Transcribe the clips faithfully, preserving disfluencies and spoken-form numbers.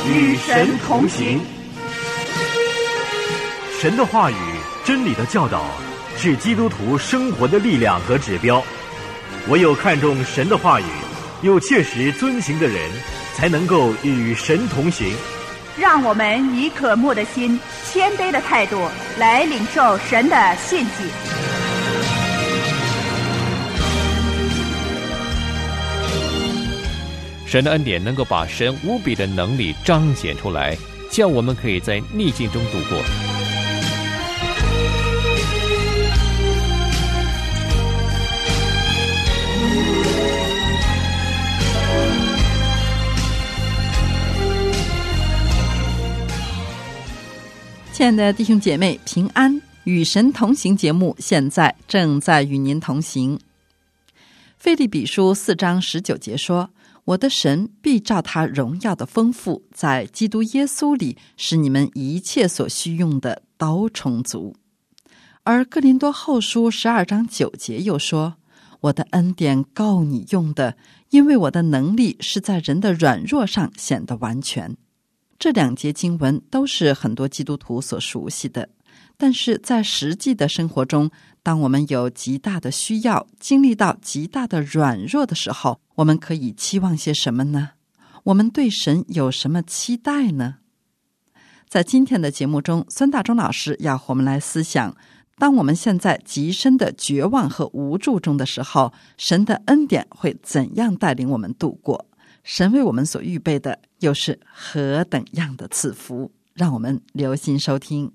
与神同行。 神的话语、真理的教导是基督徒生活的力量和指标。唯有看重神的话语，又切实遵行的人，才能够与神同行。 让我们以渴慕的心、谦卑的态度来领受神的信息。 神的恩典能够把神无比的能力彰显出来，叫我们可以在逆境中度过。 亲爱的弟兄姐妹，平安，与神同行节目现在正在与您同行。腓立比书四章十九节说，我的神必照他荣耀的丰富，在基督耶稣里使你们一切所需用的都充足。而哥林多后书十二章九节又说，我的恩典够你用的，因为我的能力是在人的软弱上显得完全。这两节经文都是很多基督徒所熟悉的，但是在实际的生活中，当我们有极大的需要，经历到极大的软弱的时候，我们可以期望些什么呢？我们对神有什么期待呢？在今天的节目中，孙大中老师要和我们来思想，当我们现在极深的绝望和无助中的时候，神的恩典会怎样带领我们度过？神为我们所预备的又是何等样的赐福？让我们留心收听。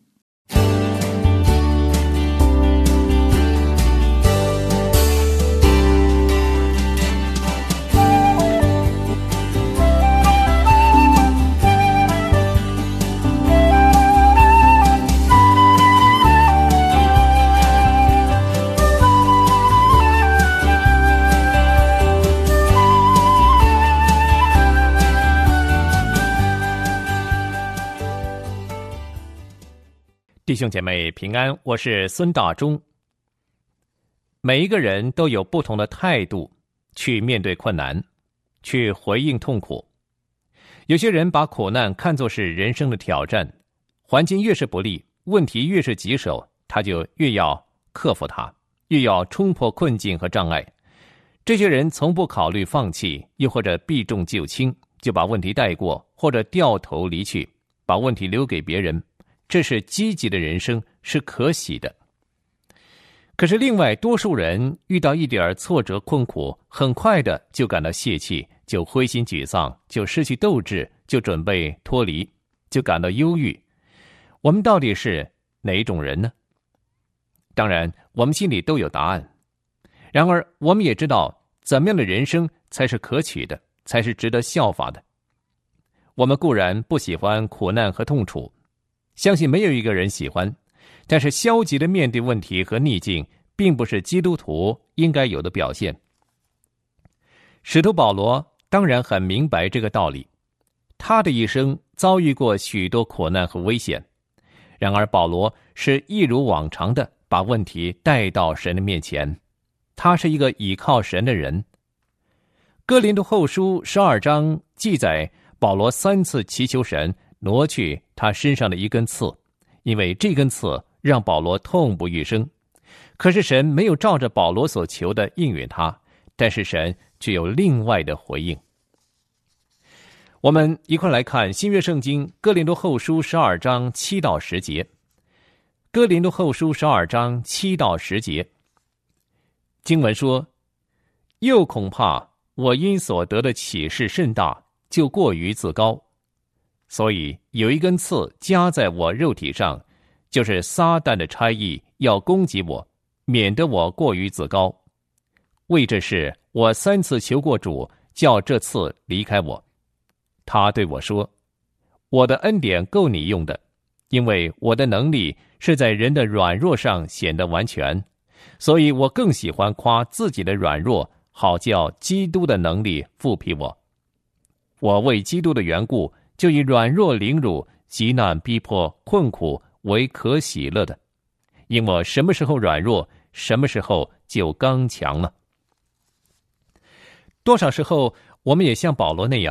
弟兄姐妹平安，我是孙大中。每一个人都有不同的态度去面对困难，去回应痛苦。有些人把苦难看作是人生的挑战，环境越是不利，问题越是棘手，他就越要克服它，越要冲破困境和障碍。这些人从不考虑放弃，又或者避重就轻，就把问题带过，或者掉头离去，把问题留给别人。这是积极的人生，是可喜的。可是另外多数人遇到一点挫折困苦，很快的就感到泄气，就灰心沮丧，就失去斗志，就准备脱离，就感到忧郁。我们到底是哪一种人呢？当然我们心里都有答案，然而我们也知道怎么样的人生才是可取的，才是值得效法的。我们固然不喜欢苦难和痛楚，相信没有一个人喜欢，但是消极的面对问题和逆境，并不是基督徒应该有的表现。使徒保罗当然很明白这个道理，他的一生遭遇过许多苦难和危险，然而保罗是一如往常的把问题带到神的面前，他是一个倚靠神的人。哥林多后书十二章记载，保罗三次祈求神挪去他身上的一根刺，因为这根刺让保罗痛不欲生。可是神没有照着保罗所求的应允他，但是神却有另外的回应。我们一块来看新约圣经哥林多后书十二章七到十节。哥林多后书十二章七到十节，经文说，又恐怕我因所得的启示甚大，就过于自高，所以有一根刺加在我肉体上，就是撒旦的差役要攻击我，免得我过于自高。为这事，我三次求过主，叫这刺离开我。他对我说，我的恩典够你用的，因为我的能力是在人的软弱上显得完全，所以我更喜欢夸自己的软弱，好叫基督的能力复辟我。我为基督的缘故，就以软弱凌辱、急难逼迫、困苦为可喜乐的，因我什么时候软弱，什么时候就刚强了。多少时候我们也像保罗那样，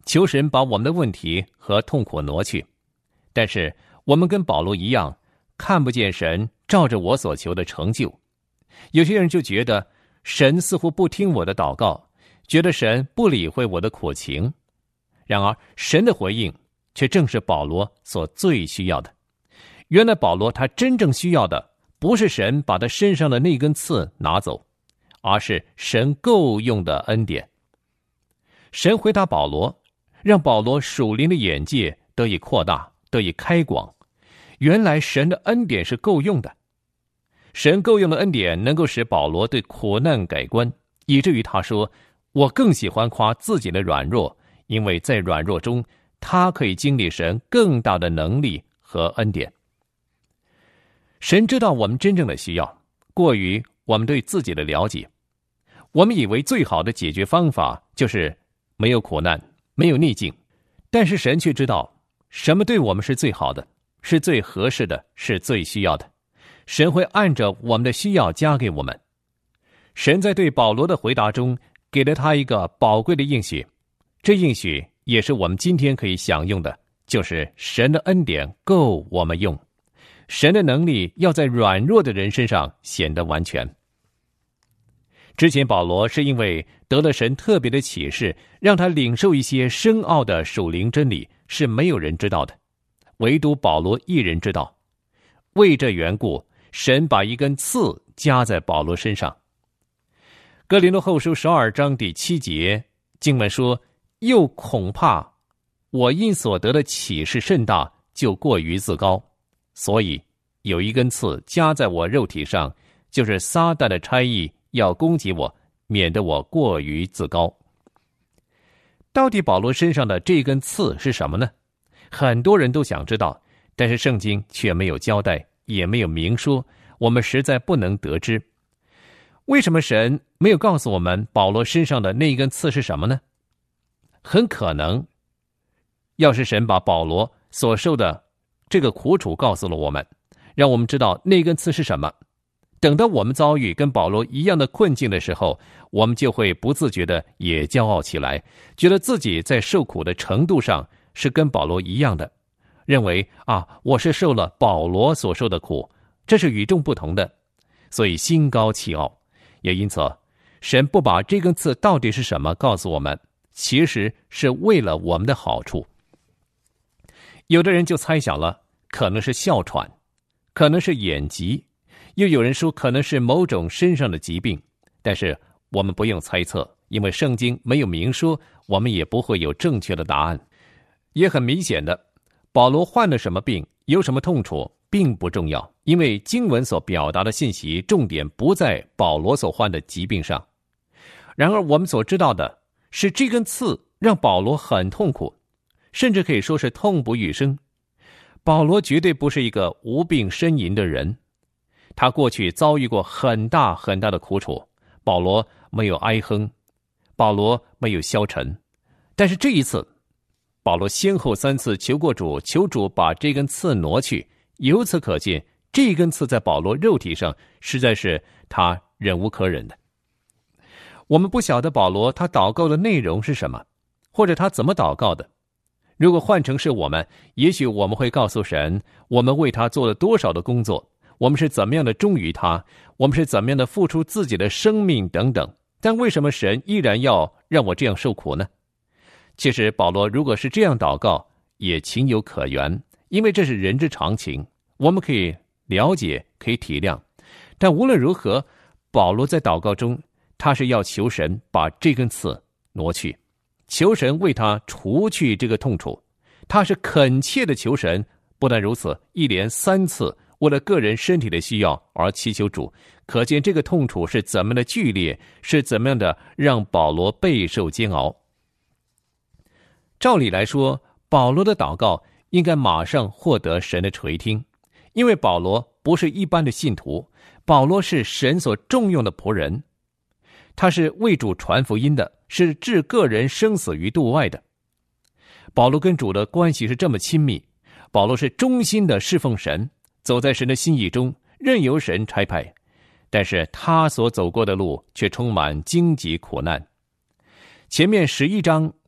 求神把我们的问题和痛苦挪去。但是我们跟保罗一样，看不见神照着我所求的成就。有些人就觉得神似乎不听我的祷告，觉得神不理会我的苦情。然而神的回应却正是保罗所最需要的。原来保罗他真正需要的不是神把他身上的那根刺拿走，而是神够用的恩典。神回答保罗，让保罗属灵的眼界得以扩大，得以开广。原来神的恩典是够用的。神够用的恩典能够使保罗对苦难改观，以至于他说，我更喜欢夸自己的软弱，因为在软弱中他可以经历神更大的能力和恩典。神知道我们真正的需要，过于我们对自己的了解。我们以为最好的解决方法就是没有苦难，没有逆境，但是神却知道什么对我们是最好的，是最合适的，是最需要的。神会按着我们的需要加给我们。神在对保罗的回答中给了他一个宝贵的应许，这应许也是我们今天可以享用的，就是神的恩典够我们用。神的能力要在软弱的人身上显得完全。之前保罗是因为得了神特别的启示，让他领受一些深奥的属灵真理，是没有人知道的，唯独保罗一人知道。为这缘故，神把一根刺加在保罗身上。哥林多后书十二章第七节经文说，又恐怕我因所得的启示甚大，就过于自高，所以有一根刺加在我肉体上，就是撒旦的差役要攻击我，免得我过于自高。到底保罗身上的这根刺是什么呢？很多人都想知道，但是圣经却没有交代，也没有明说，我们实在不能得知。为什么神没有告诉我们保罗身上的那一根刺是什么呢？很可能，要是神把保罗所受的这个苦楚告诉了我们，让我们知道那根刺是什么，等到我们遭遇跟保罗一样的困境的时候，我们就会不自觉的也骄傲起来，觉得自己在受苦的程度上是跟保罗一样的，认为啊，我是受了保罗所受的苦，这是与众不同的，所以心高气傲。也因此，神不把这根刺到底是什么告诉我们，其实是为了我们的好处。有的人就猜想了，可能是哮喘，可能是眼疾，又有人说可能是某种身上的疾病，但是我们不用猜测，因为圣经没有明说，我们也不会有正确的答案。也很明显的，保罗患了什么病，有什么痛楚并不重要，因为经文所表达的信息重点不在保罗所患的疾病上。然而我们所知道的是，这根刺让保罗很痛苦，甚至可以说是痛不欲生。保罗绝对不是一个无病呻吟的人，他过去遭遇过很大很大的苦楚，保罗没有哀哼，保罗没有消沉，但是这一次保罗先后三次求过主，求主把这根刺挪去。由此可见，这根刺在保罗肉体上实在是他忍无可忍的。我们不晓得保罗他祷告的内容是什么，或者他怎么祷告的。如果换成是我们，也许我们会告诉神，我们为他做了多少的工作，我们是怎么样的忠于他，我们是怎么样的付出自己的生命等等。但为什么神依然要让我这样受苦呢？其实保罗如果是这样祷告，也情有可原，因为这是人之常情，我们可以了解，可以体谅。但无论如何，保罗在祷告中，他是要求神把这根刺挪去，求神为他除去这个痛楚。他是恳切的求神，不但如此，一连三次为了个人身体的需要而祈求主，可见这个痛楚是怎么样的剧烈，是怎么样的让保罗备受煎熬。照理来说，保罗的祷告应该马上获得神的垂听，因为保罗不是一般的信徒，保罗是神所重用的仆人，他是为主传福音的，是置个人生死于度外的。保罗跟主的关系是这么亲密，保罗是忠心的侍奉神，走在神的心意中，任由神差派，但是他所走过的路却充满荆棘苦难。前面十一章，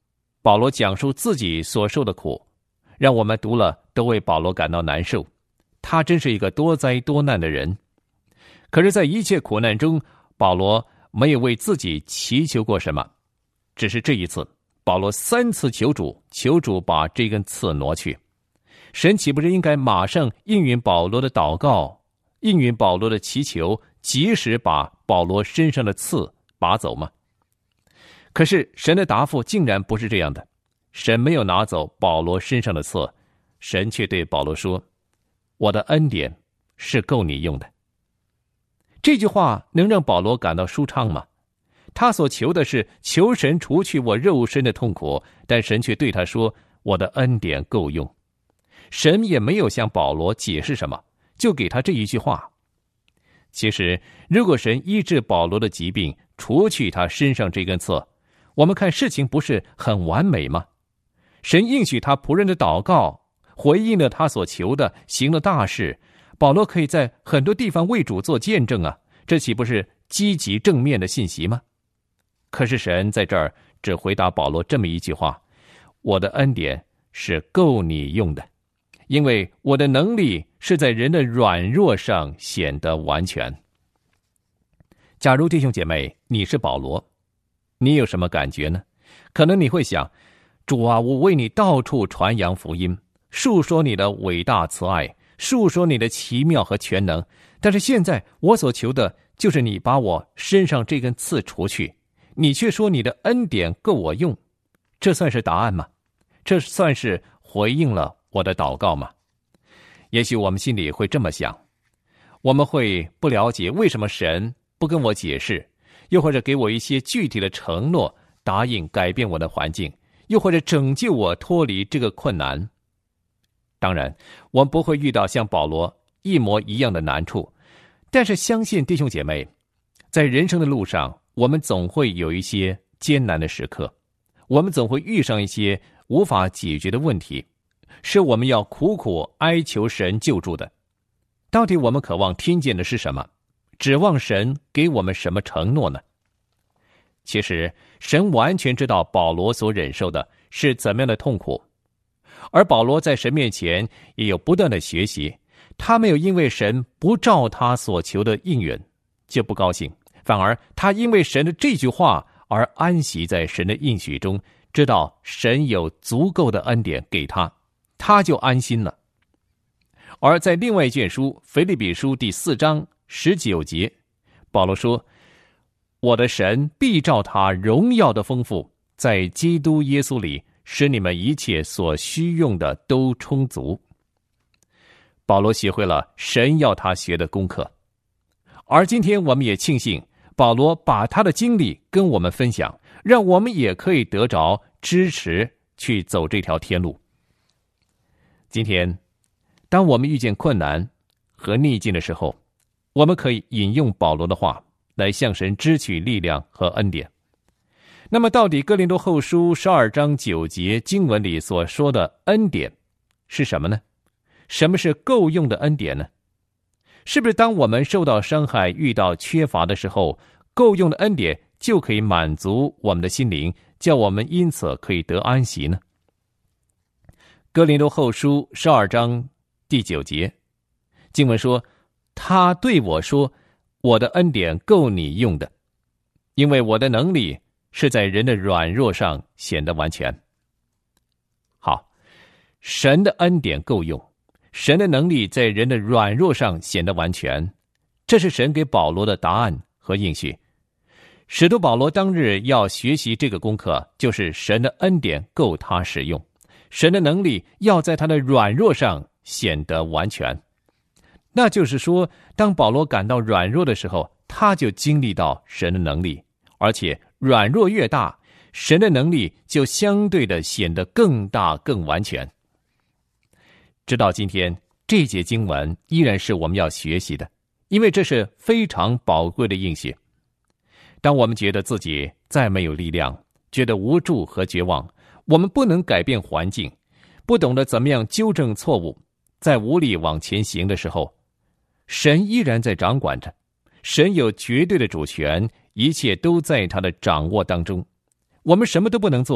保罗讲述自己所受的苦，让我们读了都为保罗感到难受。他真是一个多灾多难的人。可是在一切苦难中，保罗没有为自己祈求过什么，只是这一次保罗三次求主，求主把这根刺挪去。神岂不是应该马上应允保罗的祷告，应允保罗的祈求，及时把保罗身上的刺拔走吗？可是神的答复竟然不是这样的，神没有拿走保罗身上的刺，神却对保罗说，我的恩典是够你用的。这句话能让保罗感到舒畅吗？他所求的是求神除去我肉身的痛苦，但神却对他说，我的恩典够用。神也没有向保罗解释什么，就给他这一句话。其实如果神医治保罗的疾病，除去他身上这根刺，我们看事情不是很完美吗？神应许他仆人的祷告，回应了他所求的，行了大事，保罗可以在很多地方为主做见证啊，这岂不是积极正面的信息吗？可是神在这儿只回答保罗这么一句话，我的恩典是够你用的，因为我的能力是在人的软弱上显得完全。假如弟兄姐妹你是保罗，你有什么感觉呢？可能你会想，主啊，我为你到处传扬福音，述说你的伟大慈爱，述说你的奇妙和全能，但是现在我所求的就是你把我身上这根刺除去，你却说你的恩典够我用，这算是答案吗？这算是回应了我的祷告吗？也许我们心里会这么想，我们会不了解为什么神不跟我解释，又或者给我一些具体的承诺，答应改变我的环境，又或者拯救我脱离这个困难。当然我们不会遇到像保罗一模一样的难处，但是相信弟兄姐妹，在人生的路上，我们总会有一些艰难的时刻，我们总会遇上一些无法解决的问题，是我们要苦苦哀求神救助的。到底我们渴望听见的是什么？指望神给我们什么承诺呢？其实神完全知道保罗所忍受的是怎么样的痛苦，而保罗在神面前也有不断的学习，他没有因为神不照他所求的应允就不高兴，反而他因为神的这句话而安息在神的应许中，知道神有足够的恩典给他，他就安心了。而在另外一卷书腓立比书第四章十九节，保罗说，我的神必照他荣耀的丰富，在基督耶稣里使你们一切所需用的都充足。保罗学会了神要他学的功课，而今天我们也庆幸保罗把他的经历跟我们分享，让我们也可以得着支持去走这条天路。今天当我们遇见困难和逆境的时候，我们可以引用保罗的话来向神支取力量和恩典。那么到底哥林多后书十二章九节经文里所说的恩典是什么呢？什么是够用的恩典呢？是不是当我们受到伤害，遇到缺乏的时候，够用的恩典就可以满足我们的心灵，叫我们因此可以得安息呢？哥林多后书十二章第九节经文说，他对我说，我的恩典够你用的，因为我的能力是在人的软弱上显得完全。好，神的恩典够用，神的能力在人的软弱上显得完全，这是神给保罗的答案和应许。使徒保罗当日要学习这个功课，就是神的恩典够他使用，神的能力要在他的软弱上显得完全。那就是说，当保罗感到软弱的时候，他就经历到神的能力，而且软弱越大，神的能力就相对的显得更大更完全。直到今天，这节经文依然是我们要学习的，因为这是非常宝贵的应许。当我们觉得自己再没有力量，觉得无助和绝望，我们不能改变环境，不懂得怎么样纠正错误，在无力往前行的时候，神依然在掌管着，神有绝对的主权，一切都在他的掌握当中。我们什么都不能做，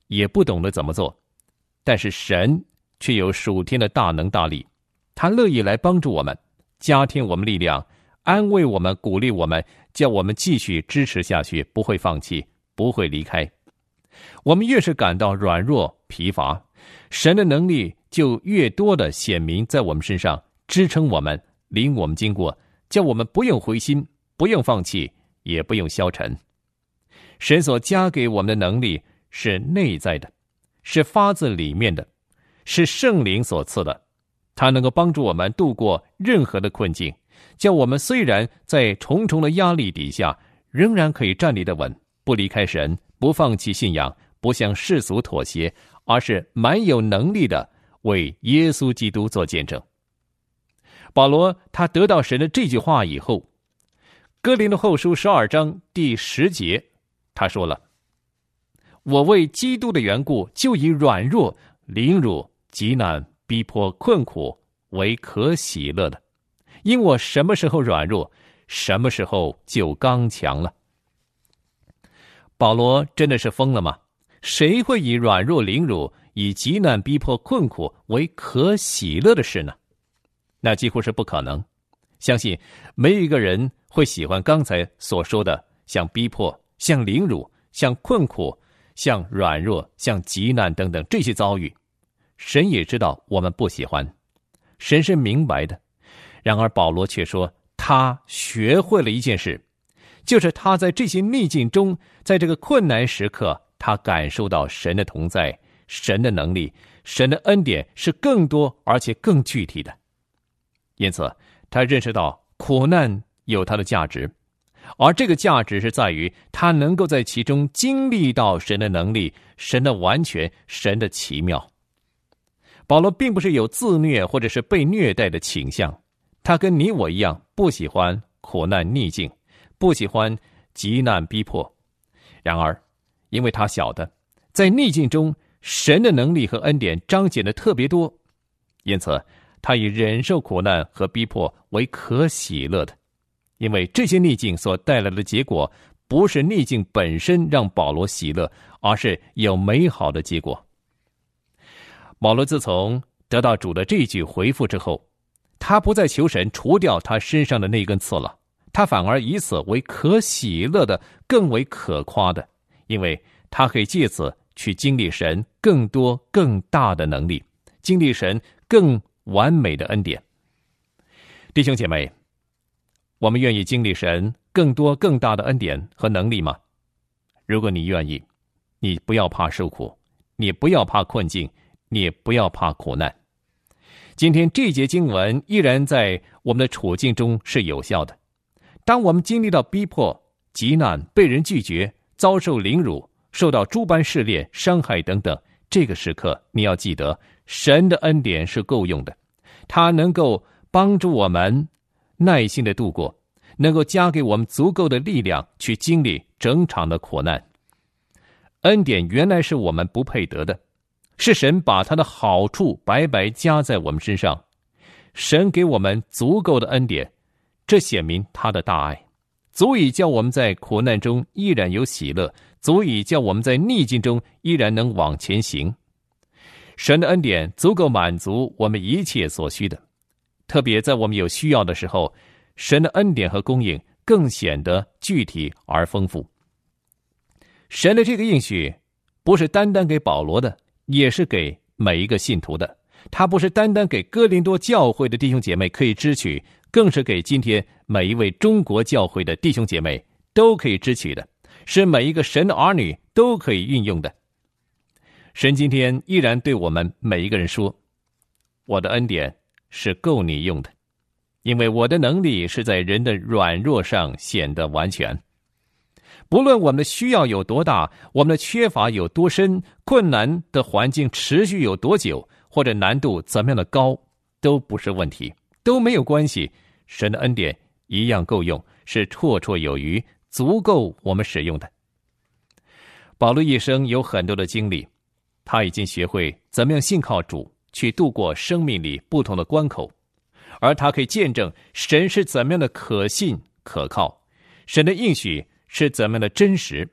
也不懂得怎么做，但是神却有属天的大能大力，他乐意来帮助我们，加添我们力量，安慰我们，鼓励我们，叫我们继续支持下去，不会放弃，不会离开。我们越是感到软弱疲乏，神的能力就越多的显明在我们身上，支撑我们，领我们经过，叫我们不用灰心，不用放弃，也不用消沉。神所加给我们的能力是内在的，是发自里面的，是圣灵所赐的，它能够帮助我们度过任何的困境，叫我们虽然在重重的压力底下，仍然可以站立得稳，不离开神，不放弃信仰，不向世俗妥协，而是蛮有能力的为耶稣基督做见证。保罗他得到神的这句话以后，哥林多后书十二章第十节，他说了：我为基督的缘故，就以软弱、凌辱、急难、逼迫、困苦为可喜乐的，因我什么时候软弱，什么时候就刚强了。保罗真的是疯了吗？谁会以软弱、凌辱、以急难、逼迫、困苦为可喜乐的事呢？那几乎是不可能。相信没有一个人会喜欢刚才所说的像逼迫、像凌辱、像困苦、像软弱、像急难等等这些遭遇。神也知道我们不喜欢，神是明白的。然而保罗却说，他学会了一件事，就是他在这些逆境中，在这个困难时刻，他感受到神的同在，神的能力，神的恩典是更多而且更具体的。因此他认识到苦难有它的价值，而这个价值是在于他能够在其中经历到神的能力，神的完全，神的奇妙。保罗并不是有自虐或者是被虐待的倾向，他跟你我一样不喜欢苦难逆境，不喜欢急难逼迫。然而因为他晓得在逆境中神的能力和恩典彰显的特别多，因此他以忍受苦难和逼迫为可喜乐的。因为这些逆境所带来的结果，不是逆境本身让保罗喜乐，而是有美好的结果。保罗自从得到主的这句回复之后，他不再求神除掉他身上的那根刺了，他反而以此为可喜乐的，更为可夸的，因为他可以借此去经历神更多更大的能力，经历神更完美的恩典。弟兄姐妹，我们愿意经历神更多更大的恩典和能力吗？如果你愿意，你不要怕受苦，你不要怕困境，你也不要怕苦难。今天这节经文依然在我们的处境中是有效的。当我们经历到逼迫、急难、被人拒绝、遭受凌辱、受到诸般试炼、伤害等等，这个时刻你要记得，神的恩典是够用的，他能够帮助我们耐心的度过，能够加给我们足够的力量去经历整场的苦难。恩典原来是我们不配得的，是神把他的好处白白加在我们身上。神给我们足够的恩典，这显明他的大爱，足以叫我们在苦难中依然有喜乐，足以叫我们在逆境中依然能往前行。神的恩典足够满足我们一切所需的，特别在我们有需要的时候，神的恩典和供应更显得具体而丰富。神的这个应许不是单单给保罗的，也是给每一个信徒的。他不是单单给哥林多教会的弟兄姐妹可以支取，更是给今天每一位中国教会的弟兄姐妹都可以支取的，是每一个神的儿女都可以运用的。神今天依然对我们每一个人说，我的恩典是够你用的，因为我的能力是在人的软弱上显得完全。不论我们的需要有多大，我们的缺乏有多深，困难的环境持续有多久，或者难度怎么样的高，都不是问题，都没有关系。神的恩典一样够用，是绰绰有余，足够我们使用的。保罗一生有很多的经历，他已经学会怎么样信靠主，去度过生命里不同的关口，而他可以见证神是怎么样的可信可靠，神的应许是怎么样的真实，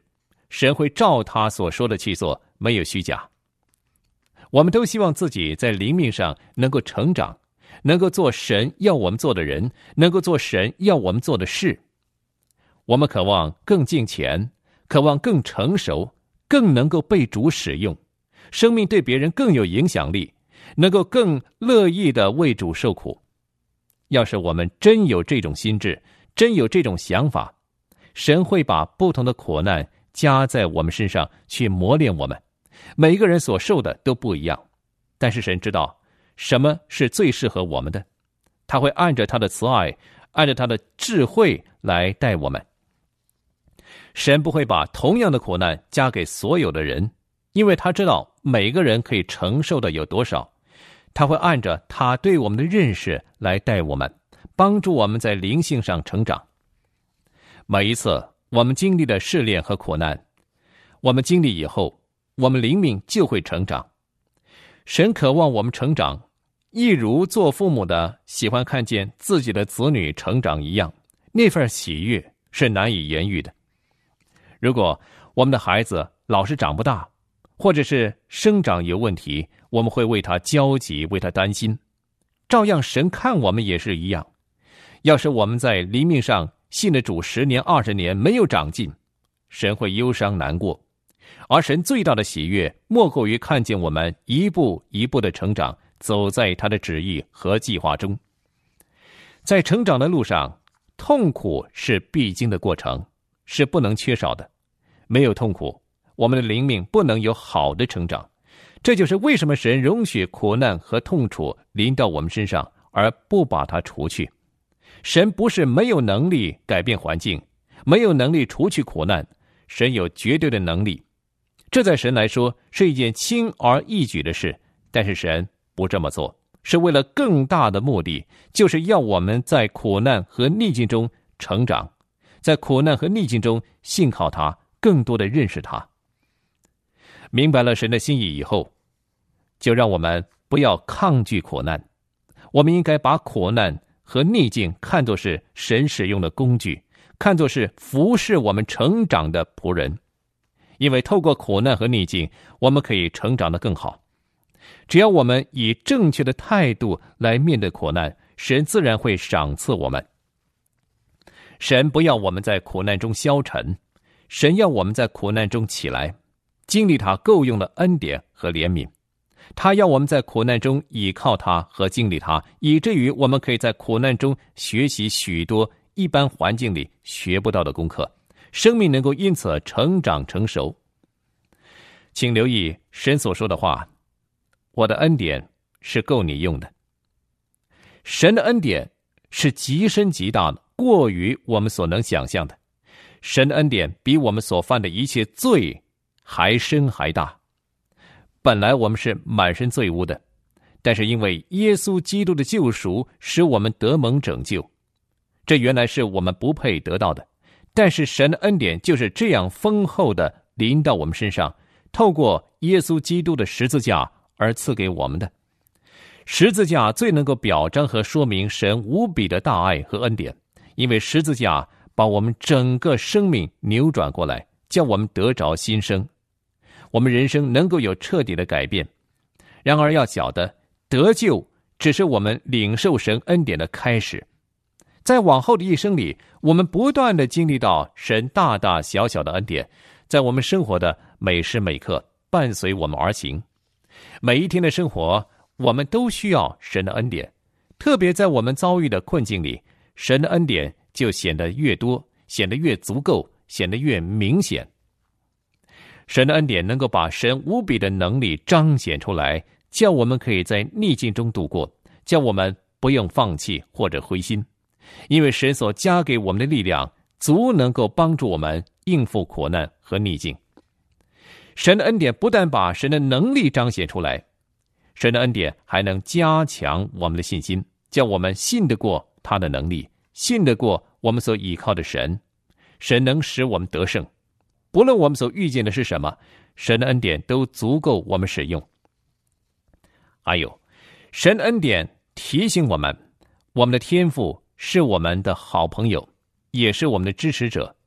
神会照他所说的去做，没有虚假。我们都希望自己在灵命上能够成长，能够做神要我们做的人，能够做神要我们做的事。我们渴望更敬虔，渴望更成熟，更能够被主使用，生命对别人更有影响力，能够更乐意地为主受苦。要是我们真有这种心智，真有这种想法，神会把不同的苦难加在我们身上去磨练我们。每一个人所受的都不一样，但是神知道什么是最适合我们的，他会按着他的慈爱，按着他的智慧来带我们。神不会把同样的苦难加给所有的人，因为他知道每个人可以承受的有多少，他会按着他对我们的认识来带我们，帮助我们在灵性上成长。每一次我们经历的试炼和苦难，我们经历以后，我们灵命就会成长。神渴望我们成长，一如做父母的喜欢看见自己的子女成长一样，那份喜悦是难以言喻的。如果我们的孩子老是长不大，或者是生长有问题，我们会为他焦急，为他担心。照样神看我们也是一样。要是我们在灵命上信了主十年二十年没有长进，神会忧伤难过。而神最大的喜悦莫过于看见我们一步一步的成长，走在他的旨意和计划中。在成长的路上，痛苦是必经的过程，是不能缺少的。没有痛苦，我们的灵命不能有好的成长。这就是为什么神容许苦难和痛楚临到我们身上，而不把它除去。神不是没有能力改变环境，没有能力除去苦难，神有绝对的能力。这在神来说是一件轻而易举的事，但是神不这么做，是为了更大的目的，就是要我们在苦难和逆境中成长，在苦难和逆境中信靠他，更多的认识他。明白了神的心意以后，就让我们不要抗拒苦难，我们应该把苦难和逆境看作是神使用的工具，看作是服侍我们成长的仆人。因为透过苦难和逆境，我们可以成长得更好。只要我们以正确的态度来面对苦难，神自然会赏赐我们。神不要我们在苦难中消沉，神要我们在苦难中起来，经历他够用的恩典和怜悯。他要我们在苦难中倚靠他和经历他，以至于我们可以在苦难中学习许多一般环境里学不到的功课，生命能够因此成长成熟。请留意神所说的话，我的恩典是够你用的。神的恩典是极深极大的，过于我们所能想象的。神的恩典比我们所犯的一切罪还深还大。本来我们是满身罪污的，但是因为耶稣基督的救赎，使我们得蒙拯救。这原来是我们不配得到的，但是神的恩典就是这样丰厚的临到我们身上，透过耶稣基督的十字架而赐给我们的。十字架最能够表彰和说明神无比的大爱和恩典，因为十字架把我们整个生命扭转过来，叫我们得着新生，我们人生能够有彻底的改变。然而要晓得，得救只是我们领受神恩典的开始，在往后的一生里，我们不断的经历到神大大小小的恩典，在我们生活的每时每刻伴随我们而行。每一天的生活，我们都需要神的恩典，特别在我们遭遇的困境里，神的恩典就显得越多，显得越足够，显得越明显。神的恩典能够把神无比的能力彰显出来，叫我们可以在逆境中度过，叫我们不用放弃或者灰心，因为神所加给我们的力量足能够帮助我们应付苦难和逆境。神的恩典不但把神的能力彰显出来，神的恩典还能加强我们的信心，叫我们信得过他的能力，信得过我们所倚靠的神。神能使我们得胜，不论我们所遇见的是什么，神的恩典都足够我们使用。还有，神的恩典提醒我们，我们的天父是我们的好朋友，也是我们的支持者。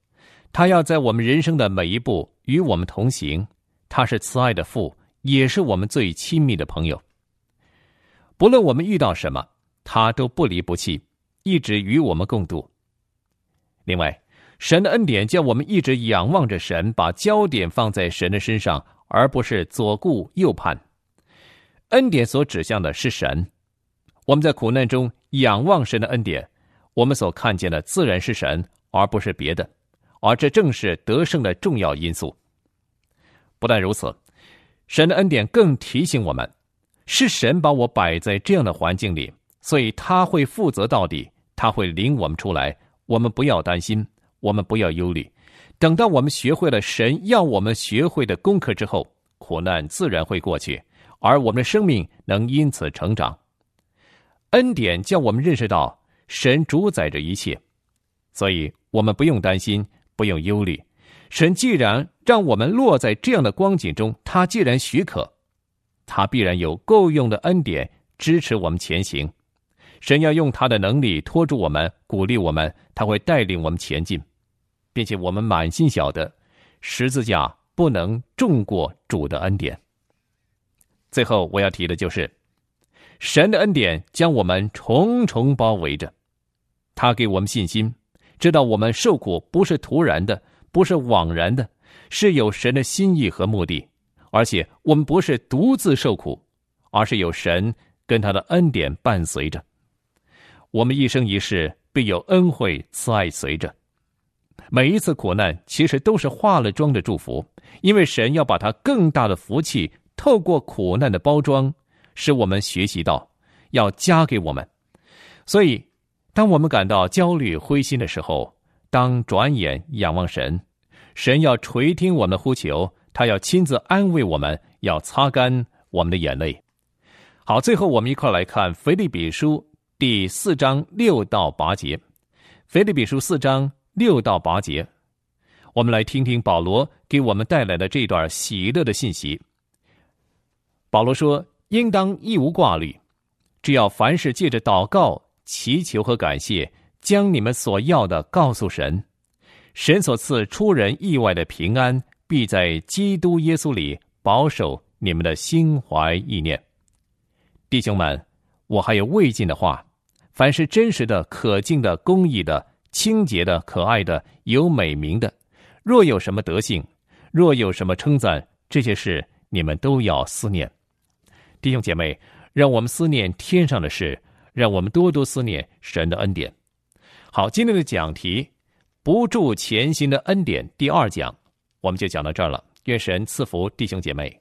他要在我们人生的每一步与我们同行，他是慈爱的父，也是我们最亲密的朋友。不论我们遇到什么，他都不离不弃，一直与我们共度。另外，神的恩典叫我们一直仰望着神，把焦点放在神的身上，而不是左顾右盼。恩典所指向的是神，我们在苦难中仰望神的恩典，我们所看见的自然是神，而不是别的，而这正是得胜的重要因素。不但如此，神的恩典更提醒我们，是神把我摆在这样的环境里，所以他会负责到底，他会领我们出来。我们不要担心，我们不要忧虑，等到我们学会了神要我们学会的功课之后，苦难自然会过去，而我们的生命能因此成长。恩典叫我们认识到神主宰着一切，所以我们不用担心，不用忧虑。神既然让我们落在这样的光景中，他既然许可，他必然有够用的恩典支持我们前行。神要用他的能力拖住我们，鼓励我们，他会带领我们前进，并且我们满心晓得十字架不能重过主的恩典。最后我要提的就是神的恩典将我们重重包围着，他给我们信心，知道我们受苦不是突然的，不是枉然的，是有神的心意和目的，而且我们不是独自受苦，而是有神跟他的恩典伴随着。我们一生一世必有恩惠慈爱随着。每一次苦难其实都是化了妆的祝福，因为神要把他更大的福气透过苦难的包装，使我们学习到要加给我们。所以当我们感到焦虑灰心的时候，当转眼仰望神，神要垂听我们的呼求，他要亲自安慰我们，要擦干我们的眼泪。好，最后我们一块来看腓立比书第四章六到八节。腓立比书四章六到八节，我们来听听保罗给我们带来的这段喜乐的信息。保罗说，应当一无挂虑，只要凡事借着祷告、祈求和感谢，将你们所要的告诉神。神所赐出人意外的平安，必在基督耶稣里保守你们的心怀意念。弟兄们，我还有未尽的话，凡是真实的、可敬的、公义的、清洁的、可爱的、有美名的，若有什么德行，若有什么称赞，这些事你们都要思念。弟兄姐妹，让我们思念天上的事，让我们多多思念神的恩典。好，今天的讲题不住前行的恩典第二讲，我们就讲到这儿了。愿神赐福弟兄姐妹。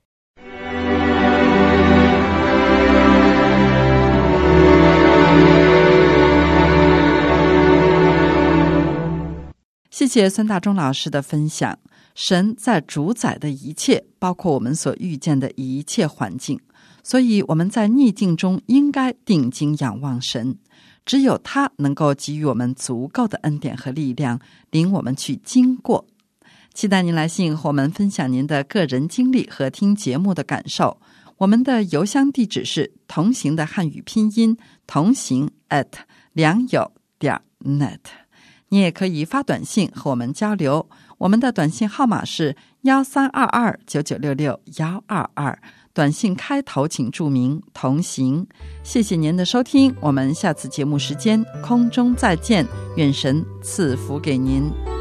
谢谢孙大中老师的分享。神在主宰的一切，包括我们所遇见的一切环境，所以我们在逆境中应该定睛仰望神，只有他能够给予我们足够的恩典和力量，领我们去经过。期待您来信和我们分享您的个人经历和听节目的感受。我们的邮箱地址是同行的汉语拼音同行 at 良友点 net。你也可以发短信和我们交流，我们的短信号码是幺三二二九九六六幺二二，短信开头请注明同行。谢谢您的收听，我们下次节目时间空中再见，愿神赐福给您。